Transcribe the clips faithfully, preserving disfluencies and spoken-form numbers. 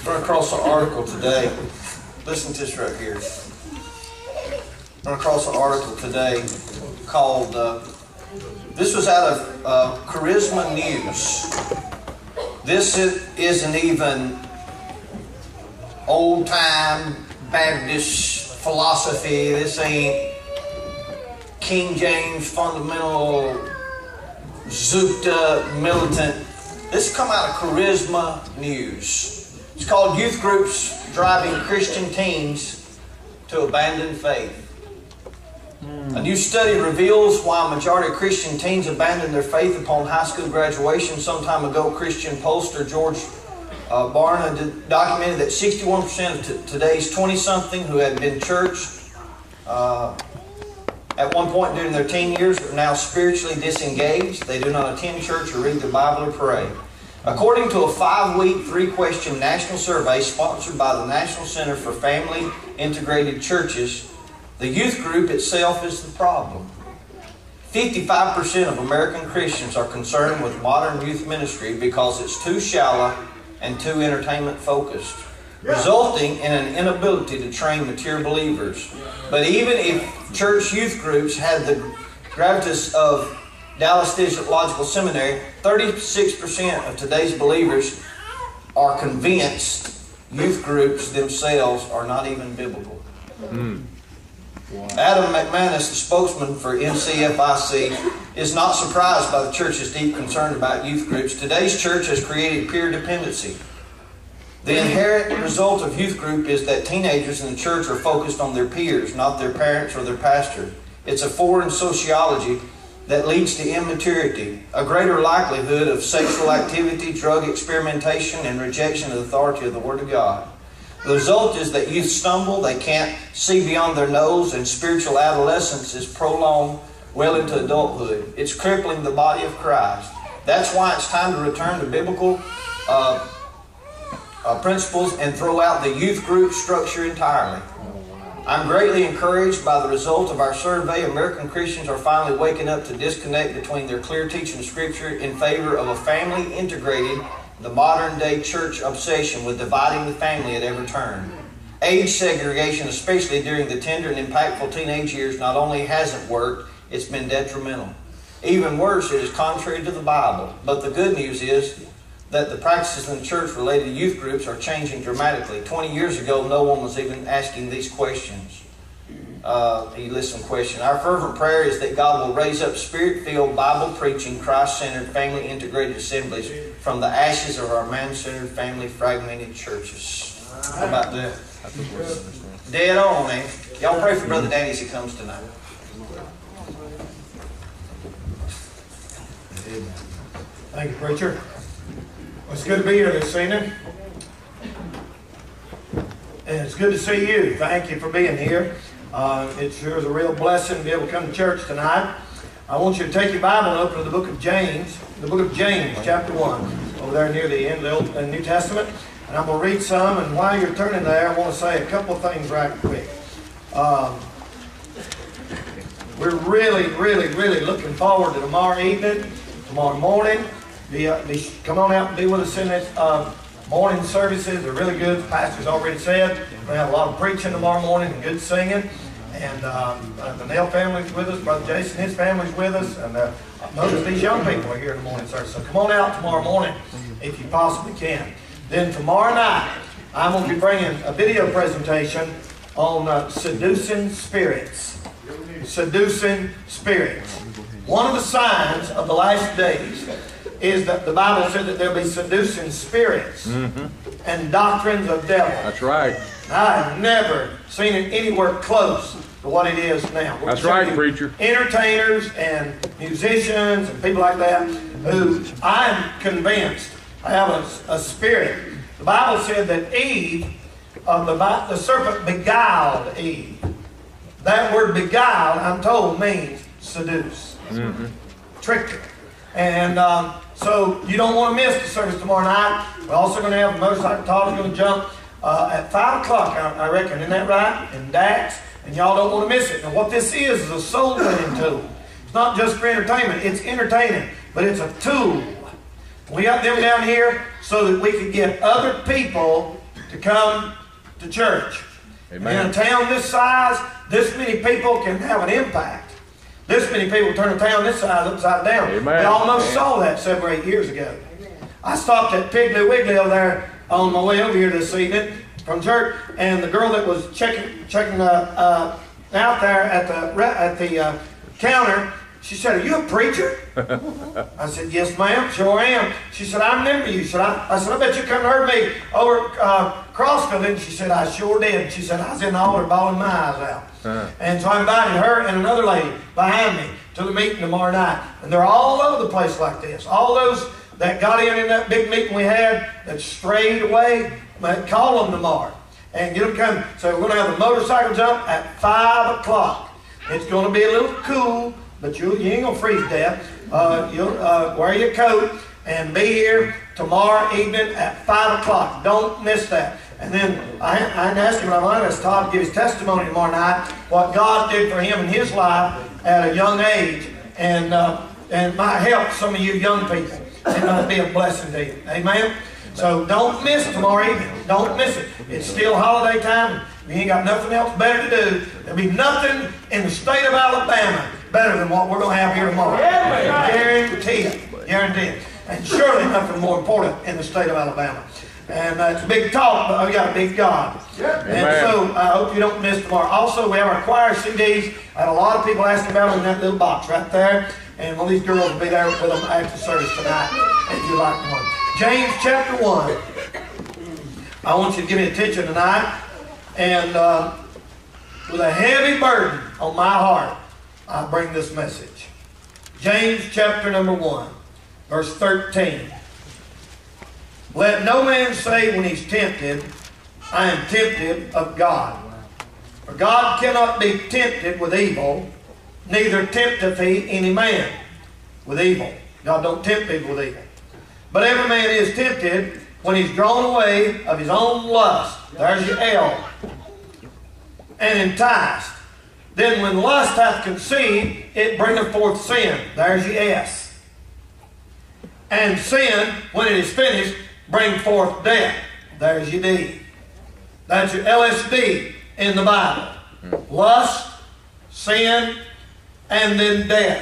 Run across an article today. Listen to this right here. Run across an article today called, uh, this was out of uh, Charisma News. This isn't even old-time Baptist philosophy. This ain't King James fundamental Zupta militant. This come out of Charisma News. It's called Youth Groups Driving Christian Teens to Abandon Faith. A new study reveals why a majority of Christian teens abandon their faith upon high school graduation. Some time ago, Christian pollster George uh, Barna documented that sixty-one percent of today's twenty-something who had been churched uh, at one point during their teen years are now spiritually disengaged. They do not attend church or read the Bible or pray. According to a five-week, three-question national survey sponsored by the National Center for Family Integrated Churches, the youth group itself is the problem. fifty-five percent of American Christians are concerned with modern youth ministry because it's too shallow and too entertainment-focused, resulting in an inability to train mature believers. But even if church youth groups had the gravitas of Dallas Theological Seminary, thirty-six percent of today's believers are convinced youth groups themselves are not even biblical. Mm. Wow. Adam McManus, the spokesman for M C F I C, is not surprised by the church's deep concern about youth groups. Today's church has created peer dependency. The inherent result of youth group is that teenagers in the church are focused on their peers, not their parents or their pastor. It's a foreign sociology that leads to immaturity, a greater likelihood of sexual activity, drug experimentation, and rejection of the authority of the Word of God. The result is that youth stumble, they can't see beyond their nose, and spiritual adolescence is prolonged well into adulthood. It's crippling the body of Christ. That's why it's time to return to biblical uh, uh, principles and throw out the youth group structure entirely. I'm greatly encouraged by the result of our survey. American Christians are finally waking up to disconnect between their clear teaching of Scripture in favor of a family integrated, the modern day church obsession with dividing the family at every turn. Age segregation, especially during the tender and impactful teenage years, not only hasn't worked, it's been detrimental. Even worse, it is contrary to the Bible. But the good news is that the practices in the church related to youth groups are changing dramatically. Twenty years ago, no one was even asking these questions. Uh, he listened to question. Our fervent prayer is that God will raise up Spirit-filled, Bible-preaching, Christ-centered, family-integrated assemblies from the ashes of our man-centered, family-fragmented churches. How about that? Dead on, eh? Y'all pray for Brother Danny as he comes tonight. Thank you, preacher. Well, it's good to be here this evening. And it's good to see you. Thank you for being here. Uh, it sure is a real blessing to be able to come to church tonight. I want you to take your Bible and open to the book of James, the book of James, chapter one, over there near the end of the New Testament. And I'm going to read some, and while you're turning there, I want to say a couple of things right quick. Um, we're really, really, really looking forward to tomorrow evening, tomorrow morning. Be, uh, be, come on out and be with us in this uh, morning services. They're really good. The pastor's already said we have a lot of preaching tomorrow morning and good singing. And um, uh, the Nell family's with us. Brother Jason, his family's with us. And uh, most of these young people are here in the morning service. So come on out tomorrow morning if you possibly can. Then tomorrow night, I'm going to be bringing a video presentation on uh, seducing spirits. Seducing spirits. One of the signs of the last days is that the Bible said that there'll be seducing spirits mm-hmm. and doctrines of devils. That's right. I've never seen it anywhere close to what it is now. That's right, preacher. Entertainers and musicians and people like that who I'm convinced have a, a spirit. The Bible said that Eve, uh, the, the serpent beguiled Eve. That word beguiled, I'm told, means seduce. Mm-hmm. Tricked her. And um, so you don't want to miss the service tomorrow night. We're also going to have the motorcycle talk. We're going to jump uh, at five o'clock, I, I reckon. Isn't that right? In Dax. And y'all don't want to miss it. Now what this is is a soul winning tool. It's not just for entertainment. It's entertaining. But it's a tool. We got them down here so that we could get other people to come to church. Amen. In a town this size, this many people can have an impact. This many people turn a town this size upside down. Amen. We almost Amen. saw that seven or eight years ago. I stopped at Piggly Wiggly over there on my way over here this evening from church, and the girl that was checking checking uh, uh, out there at the at the uh, counter, she said, "Are you a preacher?" I said, "Yes, ma'am, sure am." She said, "I remember you." Said I, I said, "I bet you couldn't heard me over uh, Crossville." And she said, "I sure did." She said, "I was in the altar bawling my eyes out." Uh-huh. And so I invited her and another lady behind me to the meeting tomorrow night. And they're all over the place like this. All those that got in in that big meeting we had that strayed away, call them tomorrow and get them coming. So we're going to have a motorcycle jump at five o'clock. It's going to be a little cool, but you, you ain't going to freeze to death. Uh, you'll uh, wear your coat and be here tomorrow evening at five o'clock. Don't miss that. And then I, I asked him, I'm going to ask Todd to give his testimony tomorrow night, what God did for him in his life at a young age, and uh, and might help some of you young people. It might be a blessing to you. Amen? So don't miss tomorrow evening. Don't miss it. It's still holiday time. You ain't got nothing else better to do. There'll be nothing in the state of Alabama better than what we're going to have here tomorrow. Guarantee it. Guarantee it. And surely nothing more important in the state of Alabama. And uh, it's a big talk, but we got a big God. Yep. And Amen. So I hope you don't miss tomorrow. Also, we have our choir C Ds. I had a lot of people asking about them in that little box right there. And one of these girls will be there with them after service tonight if you like one. James chapter one. I want you to give me attention tonight. And uh, with a heavy burden on my heart, I bring this message. James chapter number one, verse thirteen. Let no man say when he's tempted, I am tempted of God. For God cannot be tempted with evil, neither tempteth he any man with evil. God don't tempt people with evil. But every man is tempted when he's drawn away of his own lust. There's your L. And enticed. Then when lust hath conceived, it bringeth forth sin. There's your S. And sin, when it is finished, bring forth death. There's your D. That's your L S D in the Bible. Lust, sin, and then death.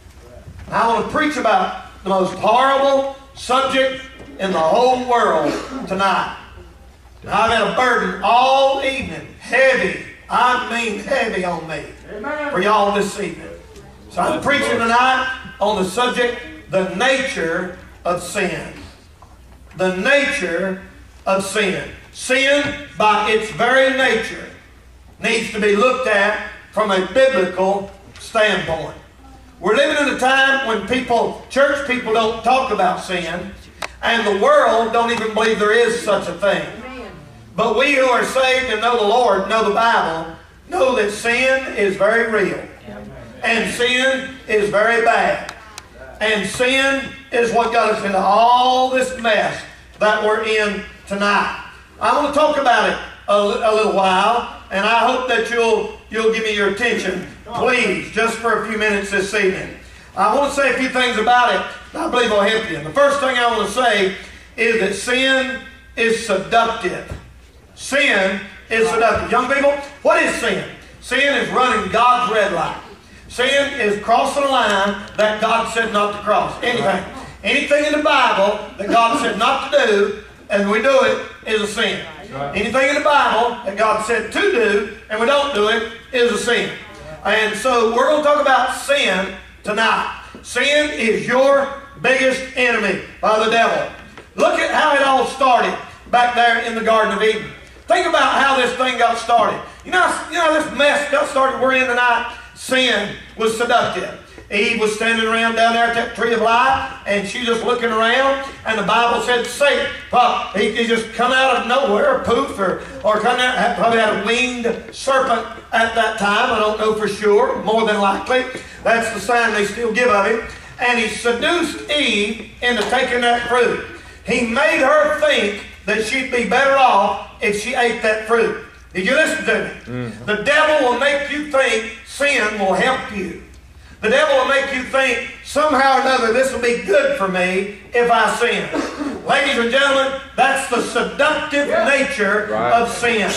I want to preach about the most horrible subject in the whole world tonight. I've had a burden all evening, heavy, I mean heavy on me, Amen. For y'all this evening. So I'm preaching tonight on the subject, the nature of sin. The nature of sin. Sin, by its very nature, needs to be looked at from a biblical standpoint. We're living in a time when people, church people don't talk about sin, and the world don't even believe there is such a thing. But we who are saved and know the Lord, know the Bible, know that sin is very real. And sin is very bad. And sin is what got us into all this mess that we're in tonight. I want to talk about it a, a little while, and I hope that you'll you'll give me your attention, please, just for a few minutes this evening. I want to say a few things about it that I believe will help you. And the first thing I want to say is that sin is seductive. Sin is seductive. Young people, what is sin? Sin is running God's red light. Sin is crossing a line that God said not to cross. Anything. Anything in the Bible that God said not to do, and we do it, is a sin. Anything in the Bible that God said to do, and we don't do it, is a sin. And so we're going to talk about sin tonight. Sin is your biggest enemy by the devil. Look at how it all started back there in the Garden of Eden. Think about how this thing got started. You know, you know this mess got started we're in tonight? Sin was seductive. Eve was standing around down there at that tree of life, and she just looking around, and the Bible said Satan, well, he, he just come out of nowhere, poof, or, or come out, probably had a winged serpent at that time, I don't know for sure, more than likely. That's the sign they still give of him. And he seduced Eve into taking that fruit. He made her think that she'd be better off if she ate that fruit. Did you listen to me? Mm-hmm. The devil will make you think sin will help you. The devil will make you think somehow or another this will be good for me if I sin. Ladies and gentlemen, that's the seductive yeah. nature right. of sin.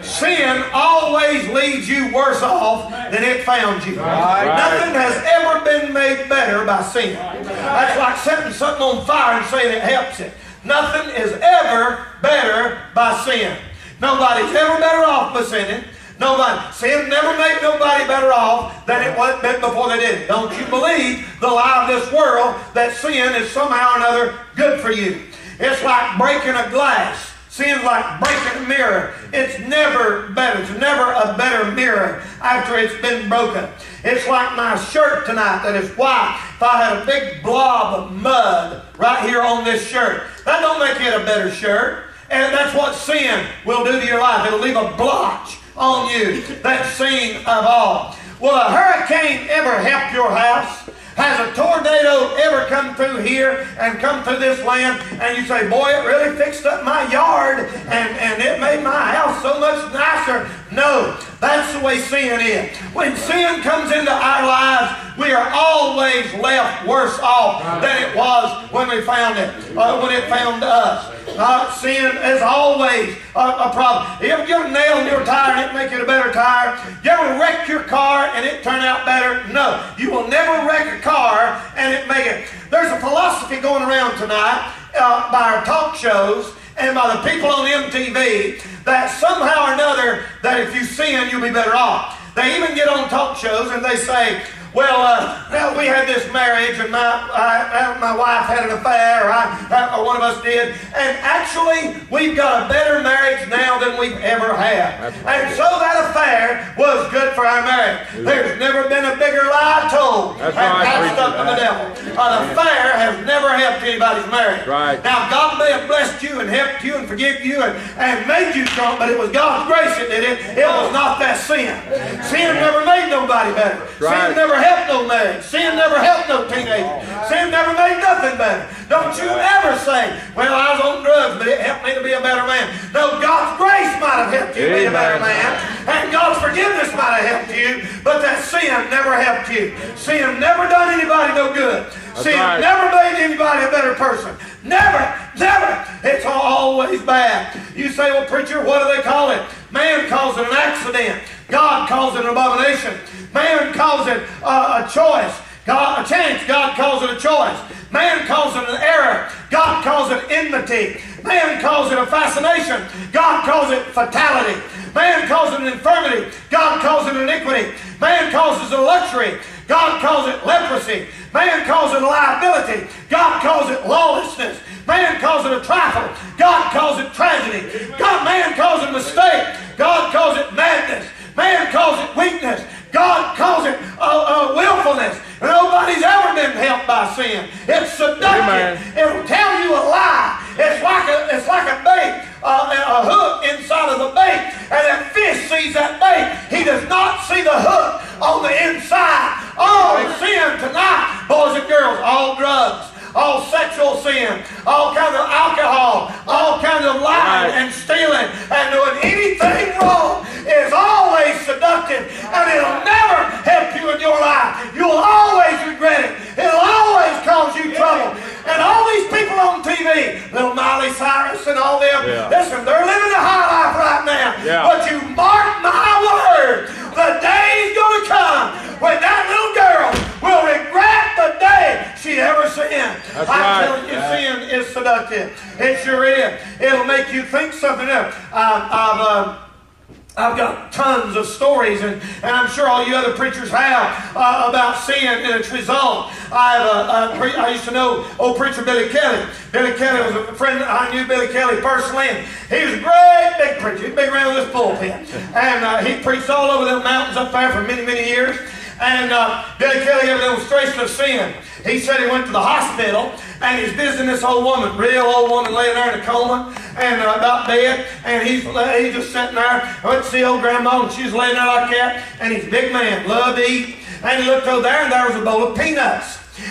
Sin always leaves you worse off than it found you. Right. Nothing has ever been made better by sin. That's like setting something on fire and saying it helps it. Nothing is ever better by sin. Nobody's ever better off by sinning. Nobody. Sin never made nobody better off than it was before they did it. Don't you believe the lie of this world that sin is somehow or another good for you. It's like breaking a glass. Sin's like breaking a mirror. It's never better. It's never a better mirror after it's been broken. It's like my shirt tonight that is white. If I had a big blob of mud right here on this shirt, that don't make it a better shirt. And that's what sin will do to your life. It'll leave a blotch on you. That's sin of all. Will a hurricane ever help your house? Has a tornado ever come through here and come through this land and you say, boy, it really fixed up my yard and, and it made my house so much nicer? No, that's the way sin is. When sin comes into our lives, we are always left worse off than it was when we found it, uh, when it found us. Uh, sin is always a, a problem. You ever get a nail in your tire and it make it a better tire? You ever wreck your car and it turn out better? No. You will never wreck a car and it make it. There's a philosophy going around tonight uh, by our talk shows and by the people on M T V that somehow or another that if you sin, you'll be better off. They even get on talk shows and they say, well, uh, well, we had this marriage and my, I, my wife had an affair, or, I, or one of us did, and actually we've got a better marriage now than we've ever had. And so that affair was good for our marriage. There's never been a bigger lie told and passed up to the devil. An affair has never helped anybody's marriage. Right. Now, God may have blessed you and helped you and forgiven you and, and made you strong, but it was God's grace that did it. It was not that sin. Sin never made nobody better. Right. Sin never helped no marriage. Sin never helped no teenager. Sin never made nothing better. Don't you ever say, well, I was on drugs, but it helped me to be a better man. No, God's grace might have helped you be a better man, and God's forgiveness might have helped you, but that sin never helped you. Sin never done anybody no good. That's sin right. never made anybody a better person. Never, never. It's always bad. You say, well, preacher, what do they call it? Man calls it an accident. God calls it an abomination. Man calls it uh, a choice. God, a chance. God calls it a choice. Man calls it an error. God calls it enmity. Man calls it a fascination. God calls it fatality. Man calls it an infirmity. God calls it iniquity. Man calls it a luxury. God calls it leprosy. Man calls it a liability. God calls it lawlessness. Man calls it a trifle. God calls it tragedy. God, man calls it a mistake. God calls it madness. Man calls it weakness. God calls it uh, uh, willfulness. Nobody's ever been helped by sin. It's seductive. It'll tell you a lie. It's like a, it's like a bait, uh, a hook inside of the bait, and that fish sees that bait. He does not see the hook on the inside. All sin tonight, boys and girls, all drugs, all sexual sin, all kinds of alcohol, all kinds of lying right. and stealing and doing anything wrong is always seductive, and it'll never help you in your life. You'll always regret it. It'll always cause you trouble. And all these people on T V, little Miley Cyrus and all them, yeah. listen, they're living a high life right now. Yeah. But you mark my word, the day is going to come when that little girl will regret the day she ever sinned. That's I'm right. telling you, yeah. sin is seductive. It sure is. It'll make you think something else. Uh, I've, uh, I've got tons of stories, and, and I'm sure all you other preachers have uh, about sin and its result. I, have a, a pre- I used to know old preacher Billy Kelly. Billy Kelly was a friend. I knew Billy Kelly personally, and he was a great big preacher. He'd been around this pulpit, and uh, he preached all over the mountains up there for many, many years. And uh, Billy Kelly gave an illustration of sin. He said he went to the hospital and he's visiting this old woman, real old woman laying there in a coma and uh, about dead. And he's, uh, he's just sitting there. I went to see old grandma and she was laying there like that. And he's a big man, loved to eat. And he looked over there and there was a bowl of peanuts.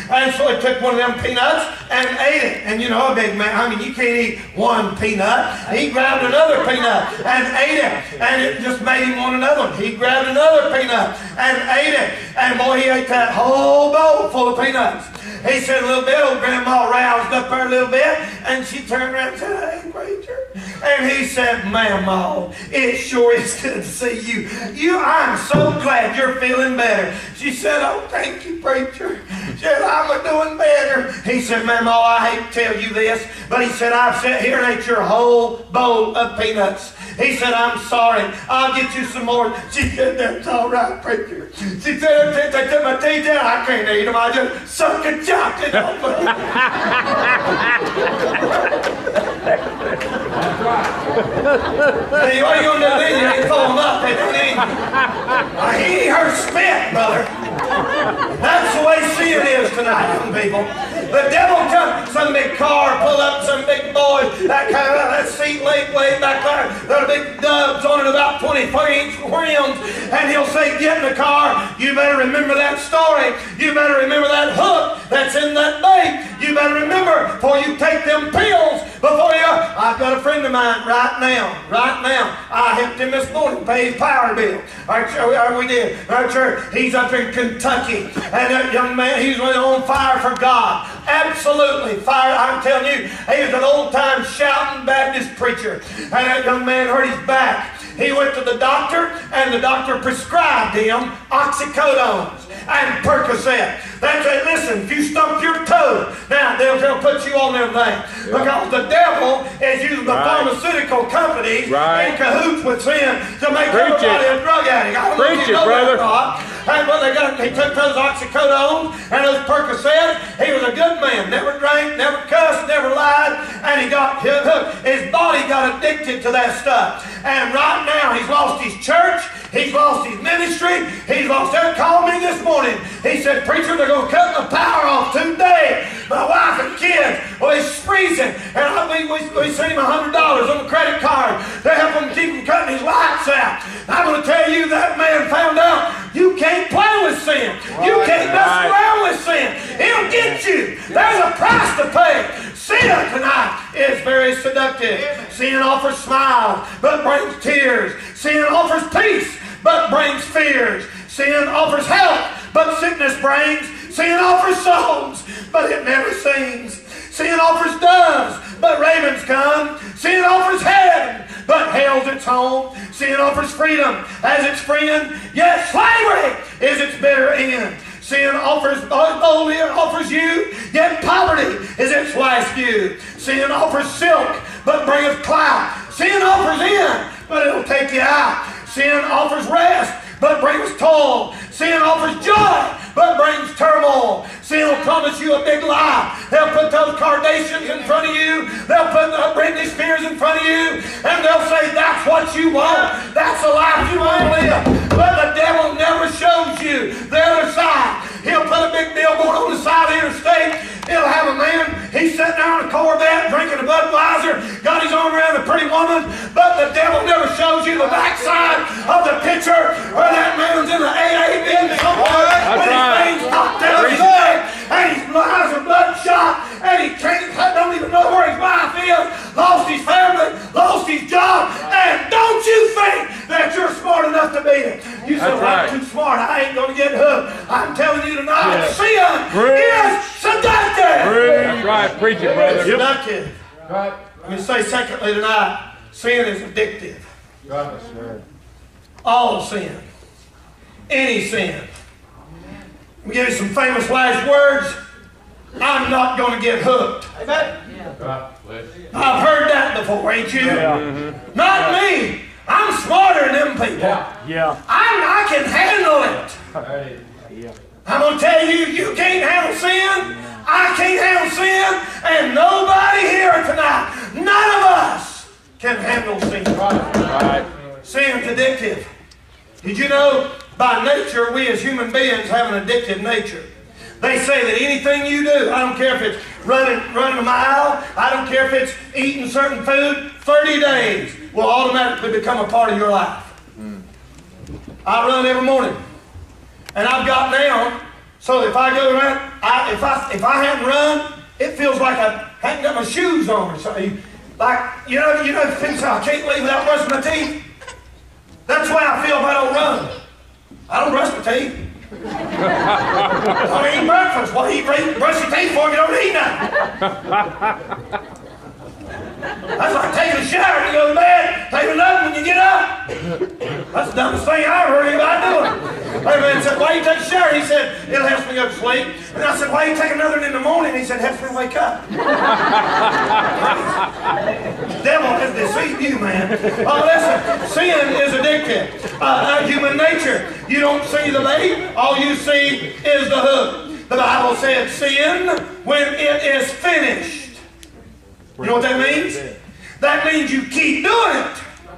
And so he took one of them peanuts and ate it. And you know, a big man, I mean, you can't eat one peanut. He grabbed another peanut and ate it. And it just made him want another one. He grabbed another peanut and ate it. And boy, he ate that whole bowl full of peanuts. He said a little bit, old Grandma roused up her a little bit, and she turned around and said, "Hey, preacher." And he said, "Ma'am, Ma, it sure is good to see you. You, I'm so glad you're feeling better." She said, "Oh, thank you, preacher." She said, "I'm doing better." He said, "Ma'am, Ma, I hate to tell you this, but he said, I've sat here and ate your whole bowl of peanuts." He said, "I'm sorry. I'll get you some more." She said, "That's all right, preacher." She said, "Since I took my teeth out, I can't eat them. I just suck and chocolate off of them." Hey, what are you going to do then? You ain't pull them up. They don't eat. I hate her spit, brother. That's the way sin is tonight, young people. The devil comes, some big car, pull up some big boy, that kind of, that seat laid way back there, got a big dubs on it, about twenty-four inch rims, and he'll say, "Get in the car. You better remember that story. You better remember that hook that's in that bait. You better remember before you take them pills, before you..." I've got a friend of mine right now, right now. I helped him this morning pay his power bill. Our church, we did. Our church, he's up in Kentucky, and that young man, he's really on fire for God. Absolutely fire. I'm telling you, he was an old-time shouting Baptist preacher, and that young man hurt his back. He went to the doctor, and the doctor prescribed him oxycodones and Percocet. That's it. Listen, if you stump your toe, now they'll, they'll put you on them things. Yeah. Because the devil is using the right. pharmaceutical companies right. in cahoots with sin to make Preach everybody it. a drug addict. I don't Preach know if you know it, brother. That, and what they got, he took those oxycodones and those Percocets. He was a good man, never drank, never cussed, never lied, and he got hooked. His body got addicted to that stuff. And right now, he's lost his church, he's lost his ministry, he's lost everything. Called me this morning. He said, "Preacher, they're going to cut my power off today. My wife and kids, well, it's freezing." And I, we, we, we sent him one hundred dollars on the credit card to help him keep him cutting his lights out. I'm going to tell you, that man found out you can't play with sin. Right, you can't mess right. around with sin. It'll get you. There's a price to pay. Sin tonight is very seductive. Sin offers smiles, but brings tears. Sin offers peace, but brings fears. Sin offers health, but sickness brings. Sin offers songs, but it never sings. Sin offers doves, but ravens come. Sin offers heaven, but hell's its home. Sin offers freedom as its friend, yet slavery is its bitter end. Sin offers boldly offers you, yet poverty is its last due. Sin offers silk, but bringeth clout. Sin offers in, but it'll take you out. Sin offers rest, but brings toil. Sin offers joy, but brings turmoil. Sin will promise you a big lie. They'll put those Kardashians in front of you. They'll put the Britney Spears in front of you, and they'll say, "That's what you want. That's the life you want to live." But the devil never shows you the other side. He'll put a big billboard on the side of the interstate. He'll have a man, he's sitting there on a Corvette drinking a Budweiser, got his arm around a pretty woman, but the devil never shows you the backside of the picture where that man's in the A A bin somewhere with his veins knocked down his leg, and his eyes are bloodshot, and he can't, don't even know where his wife is, lost his family, lost his job, and don't you think that you're smart enough to beat it. You say, "Well, I'm too smart, I ain't going to get hooked." I'm telling you tonight, yeah. sin is seductive. That's right, preach it, brother. It's seductive. Right. Let me say secondly tonight, sin is addictive. Right, sir. All sin. Any sin. Let me give you some famous last words. "I'm not going to get hooked." Amen. Yeah. I've heard that before, ain't you? Yeah. Mm-hmm. Not yeah. me. I'm smarter than them people. Yeah. yeah. I, I can handle it. Yeah. I'm going to tell you, you can't handle sin. I can't handle sin. And nobody here tonight, none of us can handle sin. Right. Right. Sin's addictive. Did you know by nature we as human beings have an addictive nature? They say that anything you do, I don't care if it's running, running a mile, I don't care if it's eating certain food, thirty days will automatically become a part of your life. Mm. I run every morning. And I've got now So if I go around, I, if I if I hadn't run, it feels like I hadn't got my shoes on or something. Like, you know, you know, the things I can't leave without brushing my teeth. That's the way I feel if I don't run. I don't brush my teeth. I don't eat breakfast. What do you eat, brush your teeth for if you don't eat nothing? That's like taking a shower when you go to bed, taking nothing when you get up. That's the dumbest thing I ever heard anybody doing. Hey man said, why you take a shower? He said, it helps me go to sleep. And I said, why you take another one in the morning? He said, it helps me wake up. The devil has deceived you, man. Oh, listen, sin is addictive. Uh, uh, human nature. You don't see the bait, all you see is the hook. The Bible said, sin when it is finished. You know what that means? That means you keep doing it.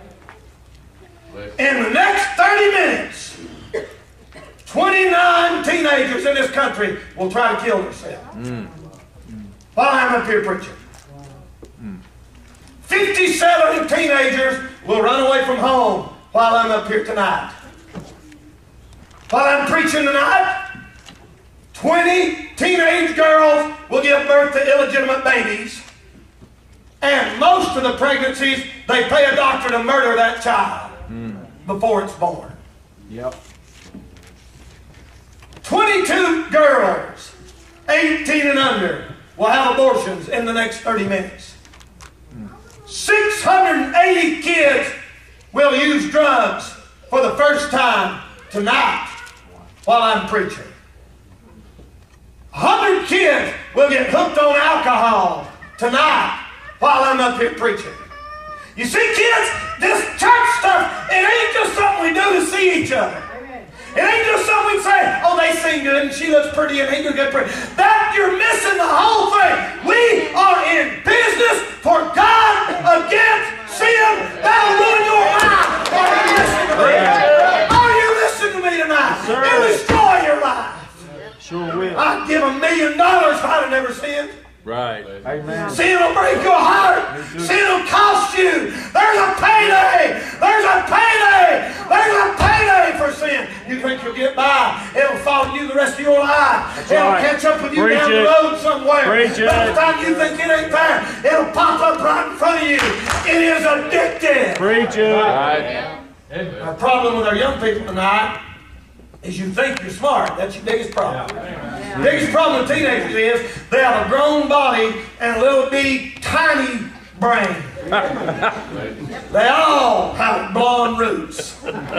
In the next thirty minutes, twenty-nine teenagers in this country will try to kill themselves. Mm. While I'm up here preaching. Mm. fifty-seven teenagers will run away from home while I'm up here tonight. While I'm preaching tonight, twenty teenage girls will give birth to illegitimate babies. And most of the pregnancies, they pay a doctor to murder that child mm. before it's born. Yep. twenty-two girls, eighteen and under, will have abortions in the next thirty minutes. Mm. six hundred eighty kids will use drugs for the first time tonight while I'm preaching. one hundred kids will get hooked on alcohol tonight while I'm up here preaching. You see, kids, this church stuff, it ain't just something we do to see each other. It ain't just something we say, oh, they sing good and she looks pretty and he looks good pretty. That, you're missing the whole thing. We are in business for God against sin. That'll ruin your life. Are you listening to me? Are you listening to me tonight? It'll destroy your life. Sure will. I'd give a million dollars if I'd have never sinned. Right. Amen. Sin will break your heart. Sin will cost you. There's a payday. There's a payday. There's a payday for sin. You think you'll get by. It'll follow you the rest of your life. That's it'll right. catch up with you Preach down it. the road somewhere. Preach it. By the time you think it ain't there, it'll pop up right in front of you. It is addictive. Preach it. Right. Our problem with our young people tonight is you think you're smart. That's your biggest problem. The biggest problem with teenagers is they have a grown body and a little bitty, tiny brain. They all have blonde roots.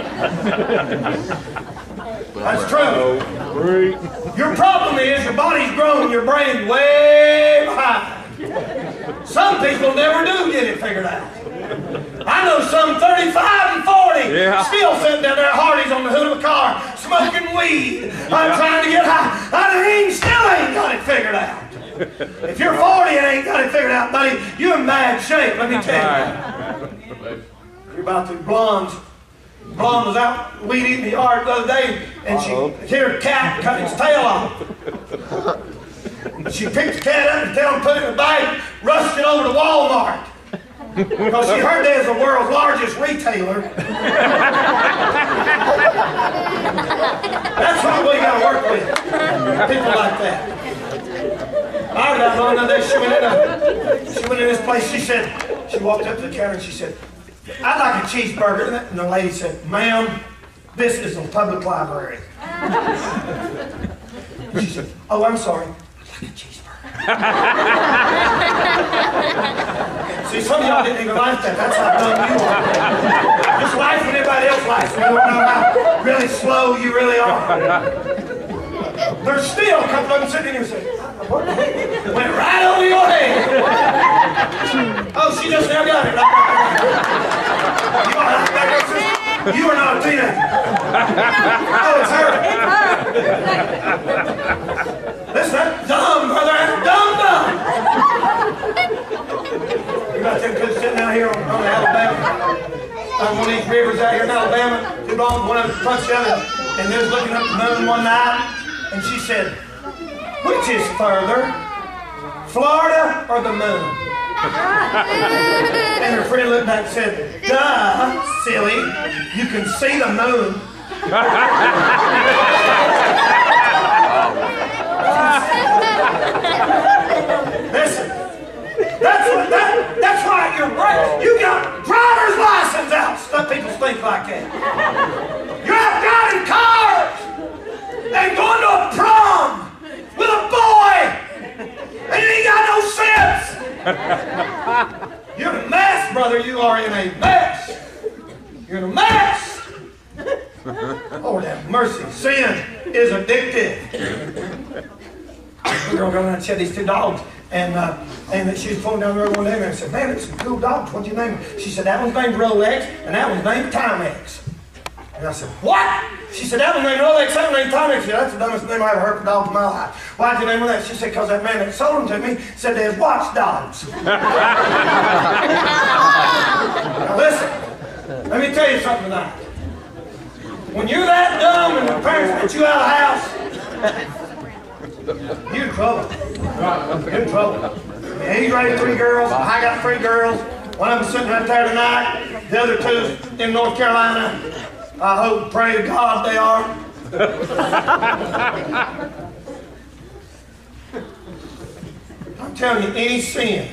That's true. Your problem is your body's grown and your brain's way behind. Some people never do get it figured out. I know some thirty-five and forty Yeah. still sitting down there at Hardee's on the hood of a car smoking weed. I'm Yeah. trying to get high. I ain't, still ain't got it figured out. If you're forty and ain't got it figured out, buddy, you're in bad shape, let me tell you. You're about to blondes. Blonde was out weed eating the yard the other day, and she heard a cat cut its tail off. She picked the cat up and tail and put it in a bag, rushed it over to Walmart. Because she heard they was the world's largest retailer. That's what we got to work with. People like that. I got one of this. She went in a, she went in this place. She said, she walked up to the counter and she said, I'd like a cheeseburger. And the lady said, ma'am, this is a public library. She said, oh, I'm sorry. I'd like a cheeseburger. See, some of y'all didn't even like that. That's how dumb you are. Just life when everybody else likes. You don't know how really slow you really are. There's still a couple of them sitting here saying, went right over your head. Oh, she just now got it. You are not back up, sister. You are not a teenager. Oh, it's her. Listen, that's dumb, brother. That's dumb, dumb. You got them kids sitting out here on, on Alabama, on one of these rivers out here in Alabama. Two blondes, one of them punched the other, and they was looking up the moon one night, and she said, which is further, Florida or the moon? And her friend looked back and said, duh, silly, you can see the moon. Listen, that's what that, that's why you're right. You got driver's license out. Some people think like that. You're out driving cars and going to a prom with a boy, and you ain't got no sense. You're in a mess, brother. You are in a mess. You're in a mess. Lord have mercy. Sin is addictive. The girl got around and she had these two dogs, and uh, and she was pulling down the road one day, and I said, "Man, it's some cool dogs. What's your name?" She said, "That one's named Rolex, and that one's named Timex." And I said, "What?" She said, "That one's named Rolex, that one's named Timex." She said, "That's the dumbest name I ever heard for dogs in my life. Why'd you name them that?" She said, "Because that man that sold them to me said they're watchdogs." Now listen, let me tell you something tonight. When you're that dumb and the parents put you out of the house, you're in trouble. You're in trouble. I mean, he's raised three girls. I got three girls. One of them's sitting right there tonight. The other two's in North Carolina. I hope and pray to God they are. I'm telling you, any sin,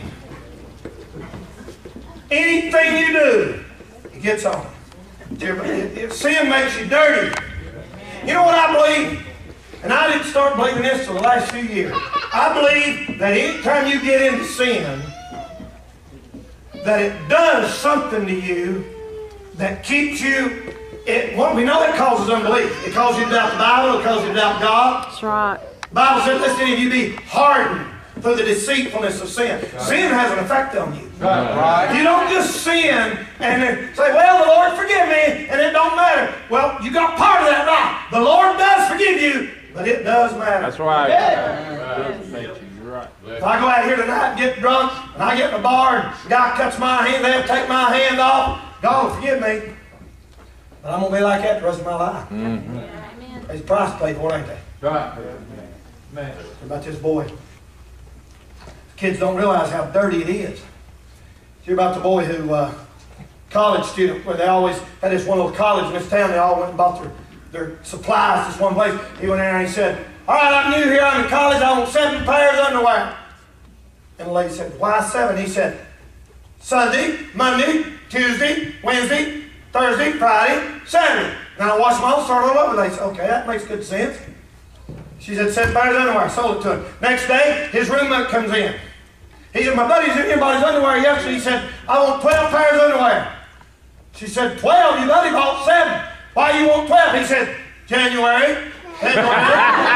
anything you do, it gets on. If sin makes you dirty, you know what I believe? And I didn't start believing this for the last few years. I believe that anytime you get into sin, that it does something to you that keeps you, it, well, we know it causes unbelief. It causes you to doubt the Bible, it causes you to doubt God. That's right. The Bible says, lest any of you be hardened through the deceitfulness of sin. Sin has an effect on you. Right. You don't just sin and then say, "Well, the Lord forgive me," and it don't matter. Well, you got part of that right. The Lord does forgive you, but it does matter. That's right. Yeah. You're right. If I go out here tonight and get drunk, and I get in the bar, and the guy cuts my hand, they'll take my hand off, God will forgive me. But I'm going to be like that the rest of my life. Mm-hmm. There's a price to pay for it, ain't they? Right. Man. What about this boy? Kids don't realize how dirty it is. Hear about the boy who, uh, college student, where they always had this one little college in this town, they all went and bought their, their supplies this one place. He went in there and he said, "All right, I'm new here, I'm in college, I want seven pairs of underwear." And the lady said, "Why seven?" He said, "Sunday, Monday, Tuesday, Wednesday, Thursday, Friday, Saturday. And I wash my own, start all over." They said, "Okay, that makes good sense." She said, "Seven pairs of underwear." Sold it to him. Next day, his roommate comes in. He said, "My buddy's in here bought his underwear yesterday." He said, "I want twelve pairs of underwear." She said, "twelve? Your buddy bought seven. Why you want twelve? He said, "January, February."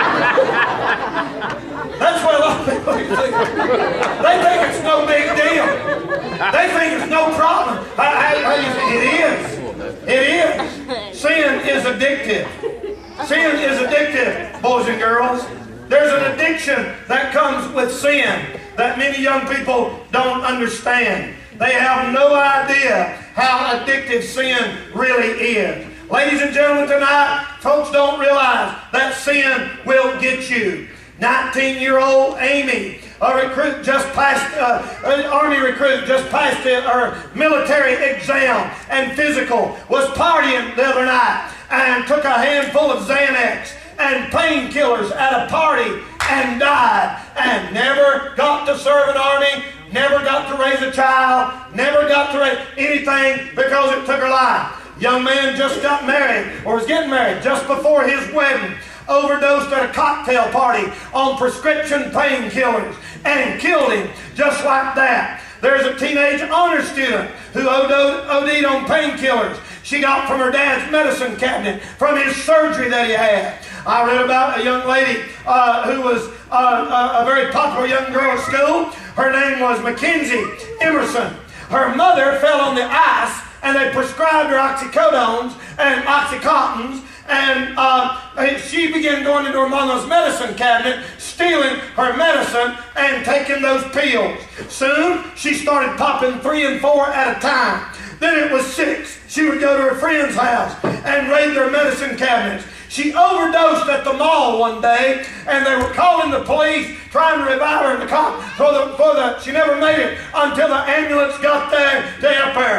That's what a lot of people think. They think it's no big deal. They think it's no problem. I, I, I, it is. It is. Sin is addictive. Sin is addictive, boys and girls. There's an addiction that comes with sin that many young people don't understand. They have no idea how addictive sin really is. Ladies and gentlemen, tonight, folks don't realize that sin will get you. nineteen-year-old Amy, a recruit just passed, uh, an Army recruit just passed her military exam and physical, was partying the other night and took a handful of Xanax and painkillers at a party and died and never got to serve an army, never got to raise a child, never got to raise anything because it took her life. Young man just got married or was getting married just before his wedding, overdosed at a cocktail party on prescription painkillers and killed him just like that. There's a teenage honor student who OD'd on painkillers she got from her dad's medicine cabinet from his surgery that he had. I read about a young lady uh, who was uh, a, a very popular young girl at school. Her name was Mackenzie Emerson. Her mother fell on the ice and they prescribed her oxycodones and oxycontins, and uh, she began going into her mama's medicine cabinet, stealing her medicine and taking those pills. Soon, she started popping three and four at a time. Then it was six. She would go to her friend's house and raid their medicine cabinets. She overdosed at the mall one day, and they were calling the police, trying to revive her in the cop. For the, for the, she never made it until the ambulance got there to help her.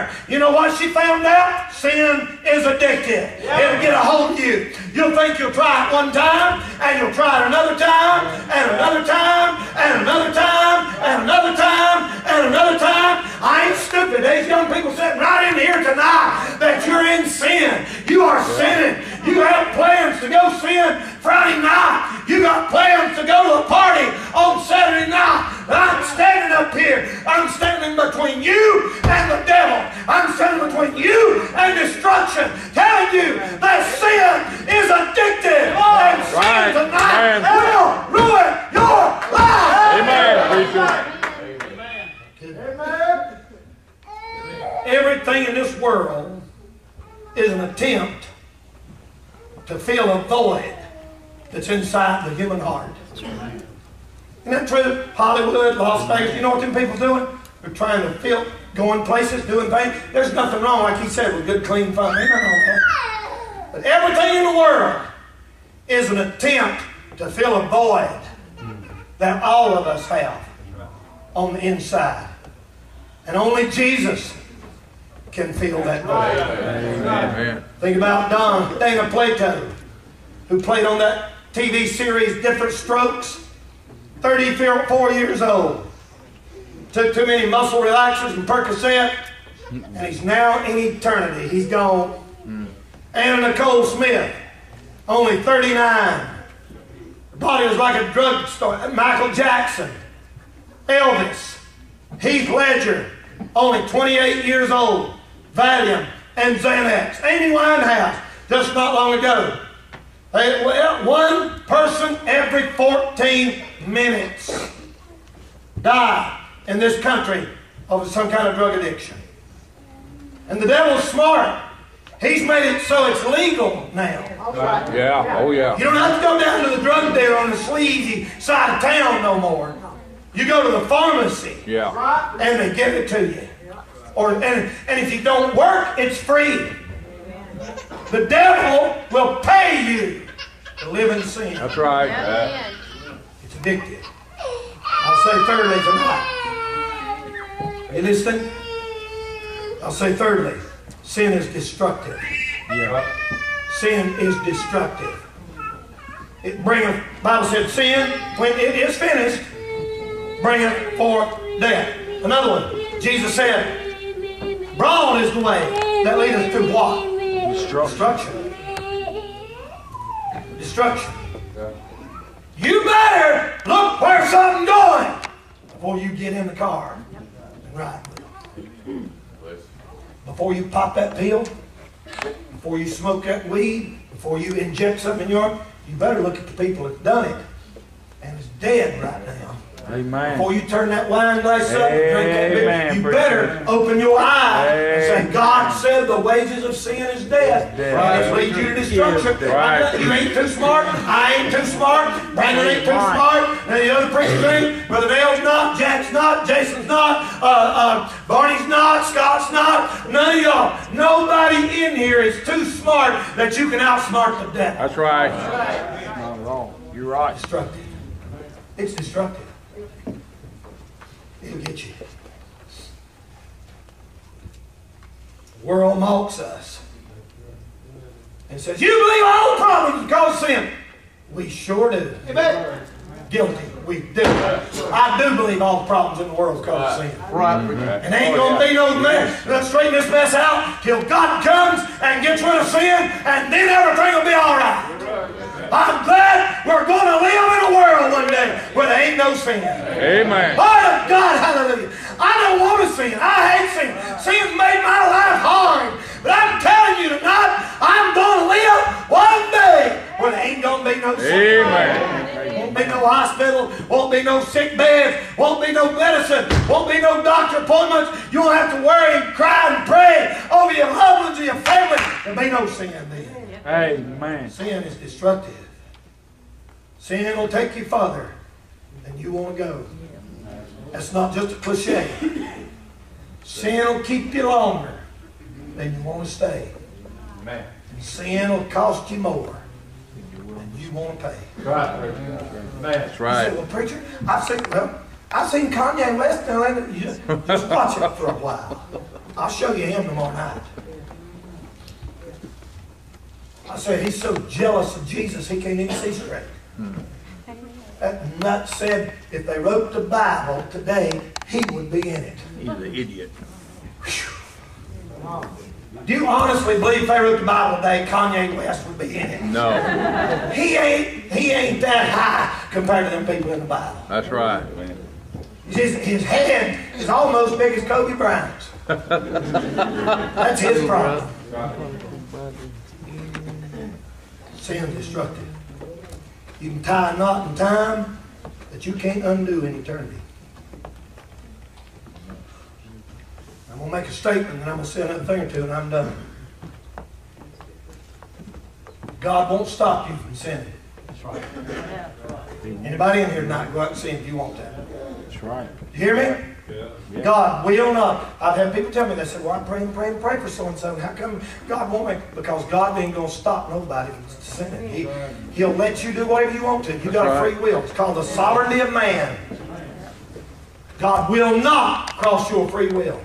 there. You know what she found out? Sin is addictive. It'll get a hold of you. You'll think you'll try it one time, and you'll try it another time, and another time, and another time, and another time, and another time. I ain't stupid. There's young people sitting right in here tonight that you're in sin. You are sinning. You have plans to go sin Friday night. You got plans to go to a party on Saturday night. I'm standing up here. I'm standing between you and the devil. I'm standing between you and destruction, telling you that sin is addictive. And sin tonight will ruin your life. Amen, preacher. Everything in this world is an attempt to fill a void that's inside the human heart. Isn't that true? Hollywood, Las Vegas, you know what them people doing? They're trying to fill, going places, doing things. There's nothing wrong, like he said, with good, clean fun. Ain't nothing wrong with that. But everything in the world is an attempt to fill a void that all of us have on the inside. And only Jesus can fill that void. Amen. Think about Don, Dana Plato, who played on that T V series Different Strokes, thirty-four years old. Took too many muscle relaxers and Percocet, and he's now in eternity. He's gone. Anna Nicole Smith, only thirty-nine. Her body was like a drugstore. Michael Jackson, Elvis, Heath Ledger, only twenty-eight years old. Valium and Xanax. Amy Winehouse, just not long ago. They, well, one person every fourteen minutes died in this country of some kind of drug addiction. And the devil's smart. He's made it so it's legal now. Yeah, oh yeah. You don't have to go down to the drug dealer on the sleazy side of town no more. You go to the pharmacy, Yeah. and they give it to you. Or and, and if you don't work, it's free. The devil will pay you to live in sin. That's right. Uh, It's addictive. I'll say thirdly tonight. Are you listening? I'll say thirdly, sin is destructive. yeah. Sin is destructive. It bringeth, the Bible said, sin, when it is finished, bringeth forth death. Another one, Jesus said, broad is the way that leadeth to what? Destruction. Destruction. You better look where something's going before you get in the car and ride with it. Before you pop that pill, before you smoke that weed, before you inject something in your, you better look at the people that's done it and is dead right now. Amen. Before you turn that wine glass up and drink that beer, Amen, you preacher. better open your eyes and say, Amen. God said the wages of sin is death. Death. And it leads you to destruction. Right. You ain't too smart. I ain't too smart. Brandon ain't too smart. And the other preachers ain't. Brother Dale's not. Jack's not. Jason's not. Uh, uh, Barney's not. Scott's not. None of y'all. Nobody in here is too smart that you can outsmart the devil. That's right. Not wrong. You're right. Destructive. It's destructive. It'll get you. The world mocks us and says, you believe all the problems cause sin. We sure do. Amen. Guilty. We do. I do believe all the problems in the world cause sin. Right. And ain't going to be no mess. Let's straighten this mess out till God comes and gets rid of sin, and then everything will be all right. I'm glad we're going to live in a world one day where there ain't no sin. Amen. Oh, God, hallelujah. I don't want to sin. I hate sin. Sin made my life hard. But I'm telling you tonight, I'm going to live one day where there ain't going to be no sin. Amen. Won't be no hospital. Won't be no sick beds. Won't be no medicine. Won't be no doctor appointments. You won't have to worry and cry and pray over your loved ones and your family. There'll be no sin then. Amen. Sin is destructive. Sin will take you farther than you want to go. That's not just a cliche. Sin will keep you longer than you want to stay. Amen. Sin will cost you more than you want to pay. Right. That's You right. say, well, preacher, I've seen, well, I've seen Kanye West. Now, you just, just watch it for a while. I'll show you him tomorrow night. I said, he's so jealous of Jesus, he can't even see straight. That nut said, if they wrote the Bible today, he would be in it. He's an idiot. Do you honestly believe if they wrote the Bible today, Kanye West would be in it? No. He ain't, he ain't that high compared to them people in the Bible. That's right. His, his head is almost as big as Kobe Bryant's. That's his problem. Sin's destructive. You can tie a knot in time that you can't undo in eternity. I'm going to make a statement and I'm going to say another thing or two and I'm done. God won't stop you from sinning. That's right. Anybody in here tonight, go out and sin if you want that. That's right. You hear me? Yeah. God will not. I've had people tell me, they said, well, I'm praying, praying, praying for so-and-so. How come God won't make? Because God ain't going to stop nobody from sinning. He, he'll let you do whatever you want to. You got a free will. It's called the sovereignty of man. God will not cross your free will.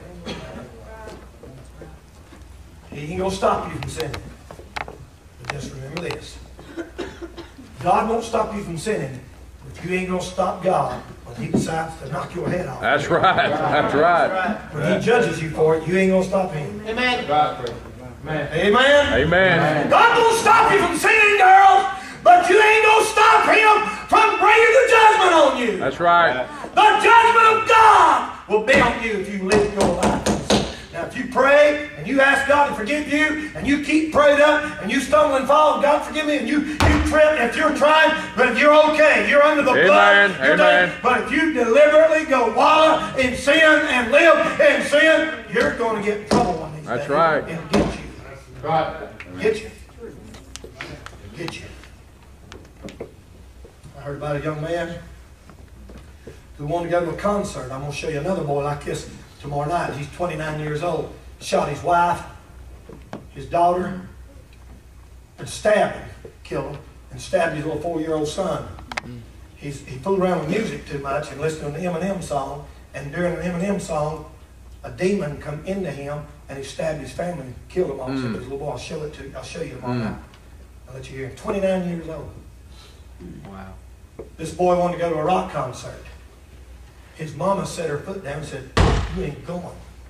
He ain't going to stop you from sinning. But just remember this. God won't stop you from sinning, but you ain't going to stop God when He decides to knock your head off. That's right. That's right. When He judges you for it, you ain't going to stop Him. Amen. Amen. Amen. Amen. God won't stop you from sinning, girls, but you ain't going to stop Him from bringing the judgment on you. That's right. The judgment of God will be on you if you live your life. Now, if you pray and you ask God to forgive you and you keep prayed up and you stumble and fall, and God forgive me, and you, you trip, if you're trying, but you're okay. You're under the Amen. blood. You're Amen. done. But if you deliberately go wallow in sin and live in sin, you're going to get in trouble one of these That's days. right. It'll get you. Right. Get you. Get you. I heard about a young man who wanted to go to a concert. I'm going to show you another boy like this tomorrow night. He's twenty-nine years old. Shot his wife, his daughter, and stabbed him, killed him, and stabbed his little four-year-old son. He's, he fooled around with music too much and listened to an Eminem song, and during an Eminem song, a demon come into him, and he stabbed his family and killed them all. Mm. So his little boy, I'll show it to you. I'll show you tomorrow mm. night. I'll let you hear him. twenty-nine years old. Wow. This boy wanted to go to a rock concert. His mama set her foot down and said, "You ain't going."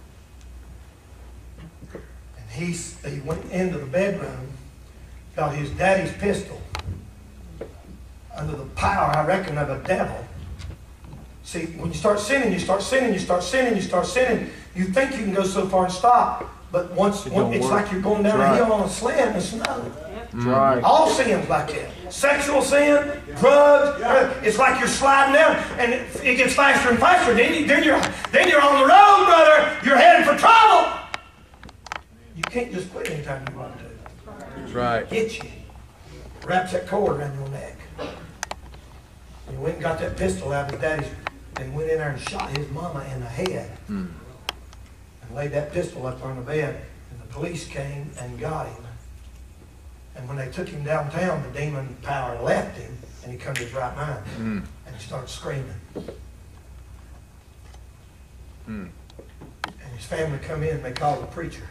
And he, he went into the bedroom, got his daddy's pistol, under the power, I reckon, of a devil. See, when you start sinning, you start sinning, you start sinning, you start sinning, you think you can go so far and stop, but once, it once it's work. Like you're going down a hill on a sled in the snow. That's right. All sin's like that. Sexual sin, drugs, it's like you're sliding down and it, it gets faster and faster. Then, you, then, you're, then you're on the road, brother. You're heading for trouble. You can't just quit anytime you want to. That's right. Get you. Wraps that cord around your neck. And he went and got that pistol out of his daddy's and went in there and shot his mama in the head. Hmm. And laid that pistol up on the bed. And the police came and got him. And when they took him downtown, the demon power left him, and he come to his right mind. Mm. And he started screaming. Mm. And his family come in, and they called the preacher.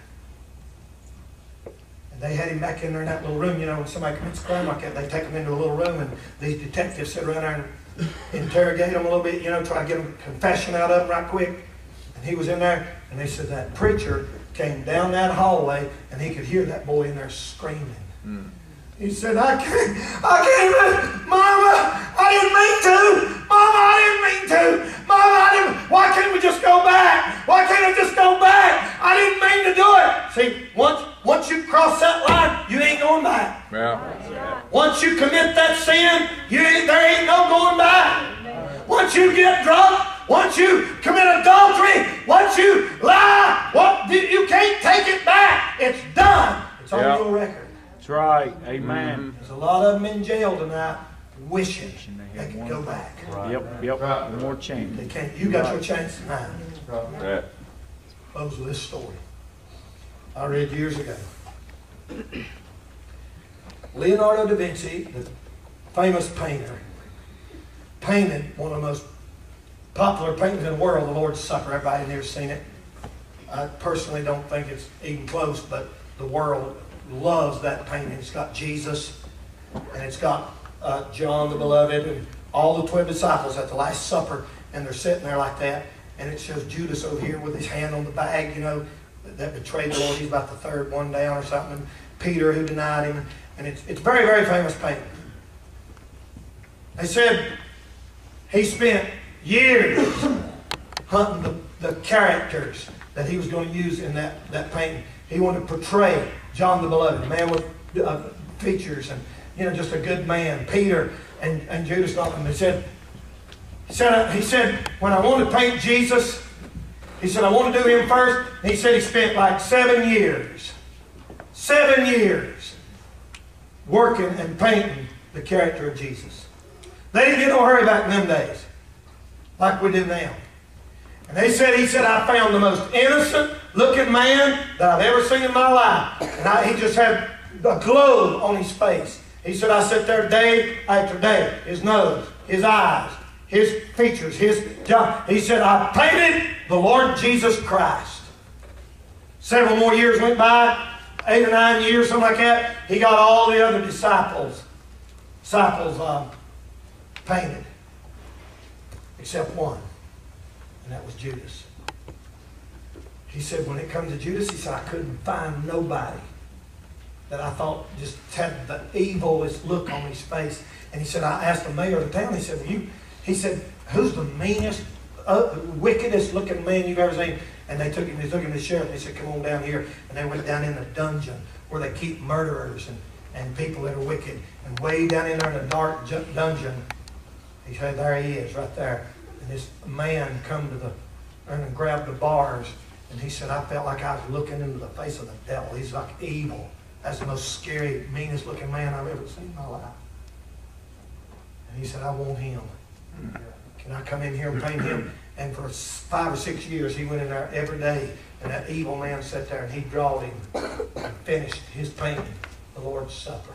And they had him back in there in that little room. You know, when somebody commits a crime like that, they take him into a little room, and these detectives sit around there and interrogate him a little bit, you know, try to get him confession out of him right quick. And he was in there, and they said that preacher came down that hallway, and he could hear that boy in there screaming. Mm. He said, I can't, I can't, Mama, I didn't mean to. Mama, I didn't mean to. Mama, I didn't, why can't we just go back? Why can't I just go back? I didn't mean to do it. See, once, once you cross that line, you ain't going back. Yeah. Once you commit that sin, you ain't, there ain't no going back. Once you get drunk, once you commit adultery, once you lie, what, you can't take it back. It's done. It's on yeah. your record. That's right. Amen. Mm-hmm. There's a lot of them in jail tonight wishing they, they could go back. Right. Yep, yep. Right. One more chance. They can't. You got right. your chance tonight. Right. Close with this story. I read years ago. Leonardo da Vinci, the famous painter, painted one of the most popular paintings in the world, The Lord's Supper. Everybody in here has seen it. I personally don't think it's even close, but the world loves that painting. It's got Jesus, and it's got uh, John the Beloved, and all the twelve disciples at the Last Supper, and they're sitting there like that, and it shows Judas over here with his hand on the bag, you know, that betrayed the Lord. He's about the third one down or something. And Peter, who denied him, and it's it's a very, very famous painting. They said he spent years hunting the, the characters that he was going to use in that, that painting. He wanted to portray John the Beloved, a man with uh, features and, you know, just a good man. Peter and, and Judas. And they said, he said, uh, he said, when I wanted to paint Jesus, he said, I want to do him first. And he said he spent like seven years, seven years working and painting the character of Jesus. They didn't get no hurry back in them days, like we do now. And they said, he said, I found the most innocent looking man that I've ever seen in my life. And I, he just had a glow on his face. He said, I sat there day after day. His nose, his eyes, his features, his job. He said, I painted the Lord Jesus Christ. Several more years went by, eight or nine years, something like that. He got all the other disciples, disciples uh, painted, except one. And that was Judas. He said when it comes to Judas, he said, I couldn't find nobody that I thought just had the evilest look on his face. And he said, I asked the mayor of the town, he said, well, you, he said, who's the meanest, uh, wickedest looking man you've ever seen? And they took him, they took him to the sheriff, and they said, come on down here. And they went down in the dungeon where they keep murderers and, and people that are wicked. And way down in there in the dark dungeon, he said, there he is, right there. And this man come to the and grabbed the bars, and he said, I felt like I was looking into the face of the devil. He's like evil. That's the most scary, meanest looking man I've ever seen in my life. And he said, I want him. Can I come in here and paint him? And for five or six years, he went in there every day, and that evil man sat there, and he drawed him and finished his painting, the Lord's Supper.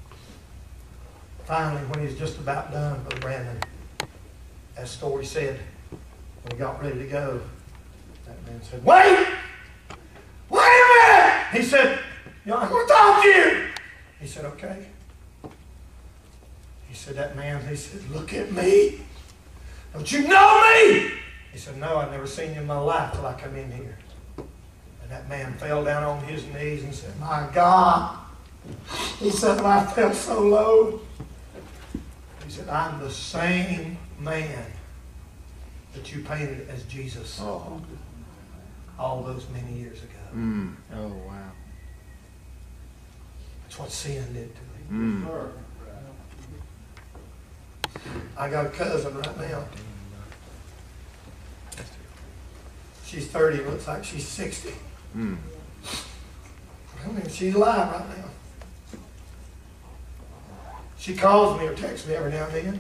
Finally, when he was just about done, Brother Brandon, that story said, when he got ready to go, that man said, wait! Wait a minute! He said, you know, I'm going to talk to you. He said, okay. He said, that man, he said, look at me. Don't you know me? He said, no, I've never seen you in my life till I come in here. And that man fell down on his knees and said, my God. He said, I felt so low. He said, I'm the same man that you painted as Jesus oh. all those many years ago. Mm. Oh, wow. That's what sin did to me. Mm. I got a cousin right now. She's thirty, looks like she's sixty. Mm. I mean, she's alive right now. She calls me or texts me every now and then.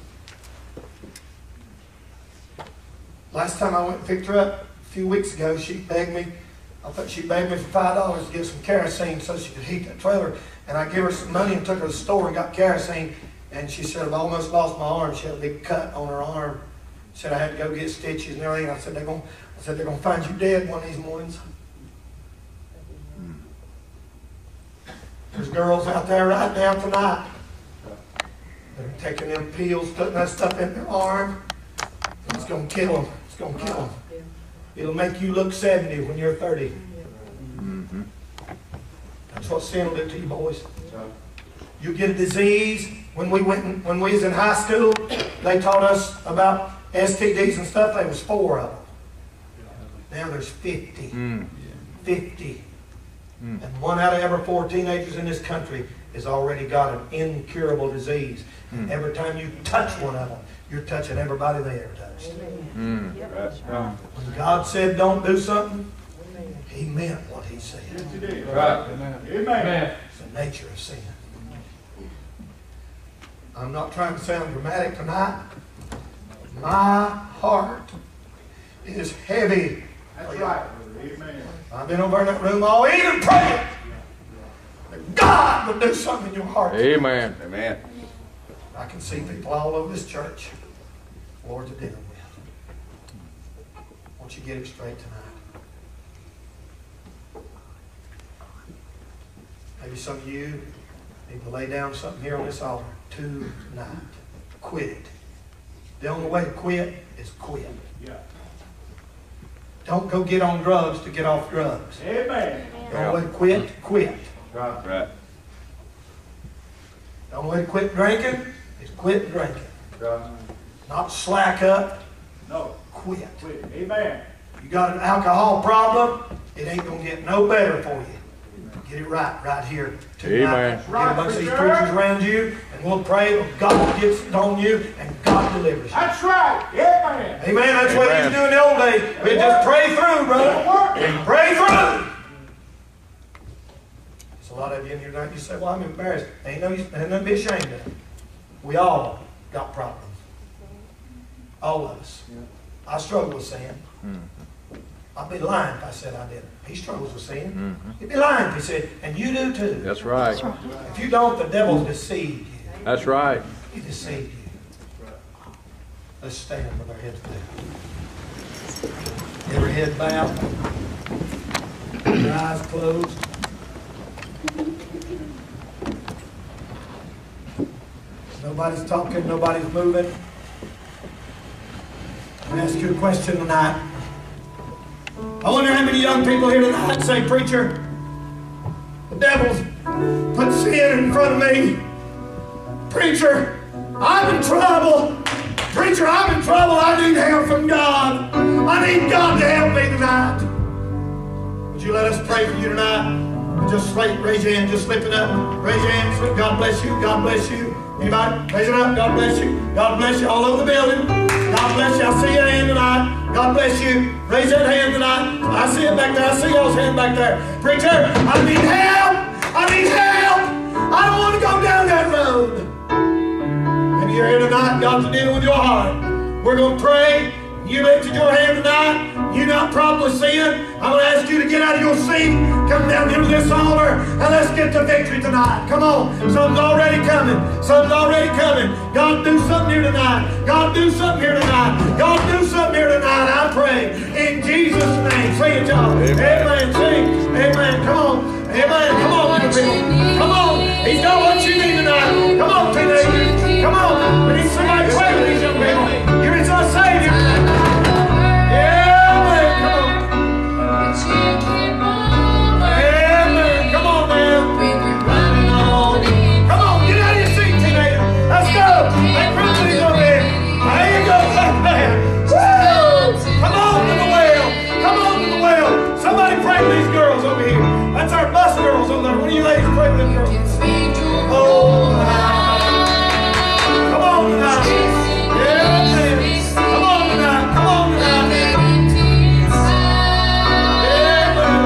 Last time I went and picked her up a few weeks ago, she begged me, I thought she begged me for five dollars to get some kerosene so she could heat that trailer. And I gave her some money and took her to the store and got kerosene. And she said, I've almost lost my arm. She had a big cut on her arm. She said I had to go get stitches and everything. I said, they're going I said, they're going to find you dead one of these mornings. There's girls out there right now tonight that are taking them pills, putting that stuff in their arm. It's going to kill them. It's going to kill them. It'll make you look seventy when you're thirty. Mm-hmm. That's what sin will do to you, boys. You get a disease. When we went, when we was in high school, they taught us about S T Ds and stuff. There was four of them. Now there's fifty. Mm. fifty. Mm. And one out of every four teenagers in this country has already got an incurable disease. Mm. And every time you touch one of them, you're touching everybody they ever touched. Mm. When God said don't do something, He meant what He said. Right. Amen. It's the nature of sin. I'm not trying to sound dramatic tonight. My heart is heavy. That's right. Amen. I've been over in that room all evening praying that God would do something in your heart. Amen. Amen. I can see people all over this church. Lord, to deal with. Won't you get it straight tonight? Maybe some of you need to lay down something here on this altar tonight. Quit it. The only way to quit is quit. Yeah. Don't go get on drugs to get off drugs. Amen. The only way to quit, quit. Right. Right. The only way to quit drinking is quit drinking. Right. Not slack up, No. quit. Quit. Amen. You got an alcohol problem, it ain't going to get no better for you. Get it right, right here tonight. Amen. Get a bunch of these preachers around you, and we'll pray that God gets it on you, and God delivers you. That's right. Amen. Amen. That's what we used to do in the old days. We just pray through, brother. Pray through. There's a lot of you in here tonight. You say, "Well, I'm embarrassed." Ain't no, ain't nothing to be ashamed of. We all got problems. All of us. I struggle with sin. I'd be lying if I said I didn't. He struggles with sin. Mm-hmm. He'd be lying if he said, and you do too. That's right. If you don't, the devil's deceived you. That's right. He deceived you. Let's stand with our heads bowed. Every head bowed. Your eyes closed. Nobody's talking, nobody's moving. I'm going to ask you a question tonight. I wonder how many young people here tonight say, "Preacher, the devil's put sin in front of me. Preacher, I'm in trouble. Preacher, I'm in trouble. I need help from God. I need God to help me tonight." Would you let us pray for you tonight? Just raise your hand, just slip it up. Raise your hand, slip. God bless you. God bless you. Anybody? Raise it up. God bless you. God bless you all over the building. God bless you. I see your hand tonight. God bless you. Raise that hand tonight. I see it back there. I see y'all's hand back there. Preacher, I need help. I need help. I don't want to go down that road. Maybe you're here tonight. God's dealing with your heart. We're going to pray. You lifted your hand tonight. You're not probably sin. I'm going to ask you to get out of your seat. Come down here to this altar and let's get to victory tonight. Come on. Something's already coming. Something's already coming. God, do something here tonight. God, do something here tonight. God, do something here tonight. I pray in Jesus' name. Sing it, y'all. Amen. Amen. Sing. Amen. Come on. Amen. Come on, little people. Come on. He's got what you need tonight. Come on, teenagers. Come on. We need somebody to pray with these young people. You're his Savior. What do you ladies pray with them girls? Oh, come on tonight. Yeah, man. Come on tonight. Come on tonight. Yeah, man.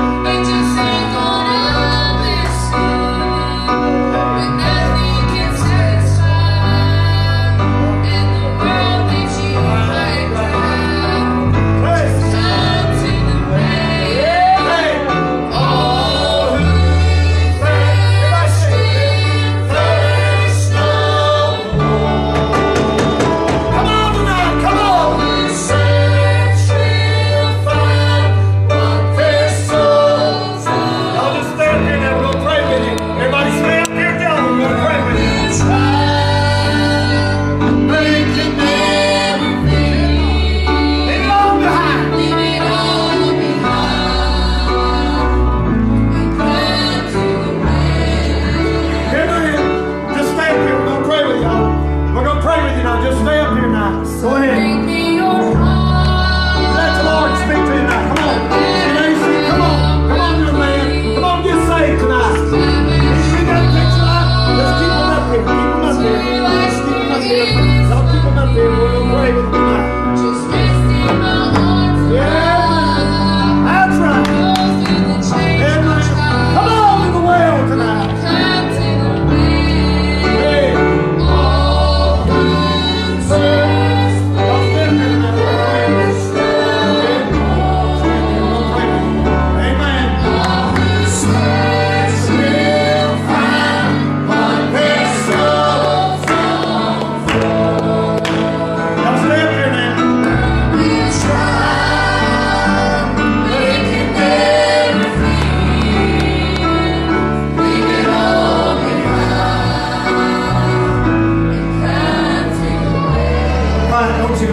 Hey. Hey. Oh, everybody sing.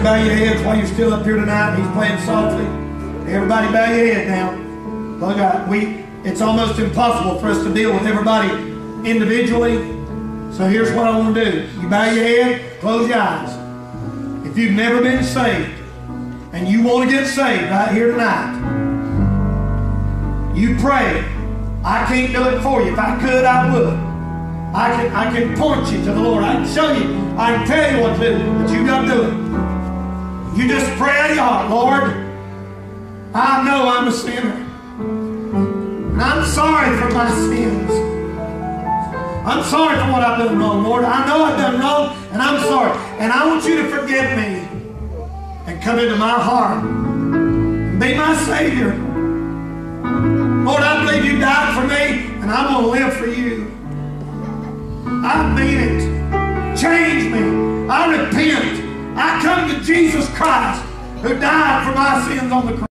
bow your heads while you're still up here tonight and he's playing softly. Everybody bow your head now. Look, I, we, it's almost impossible for us to deal with everybody individually. So here's what I want to do. You bow your head, close your eyes. If you've never been saved and you want to get saved right here tonight, you pray. I can't do it for you. If I could, I would. I can, I can point you to the Lord. I can show you. I can tell you what to do. But you got to do it. You just pray out of your heart, Lord, I know I'm a sinner. And I'm sorry for my sins. I'm sorry for what I've done wrong, Lord. I know I've done wrong, and I'm sorry. And I want you to forgive me and come into my heart and be my Savior. Lord, I believe you died for me, and I'm going to live for you. I mean it. Change me. I repent. I come to Jesus Christ, who died for my sins on the cross.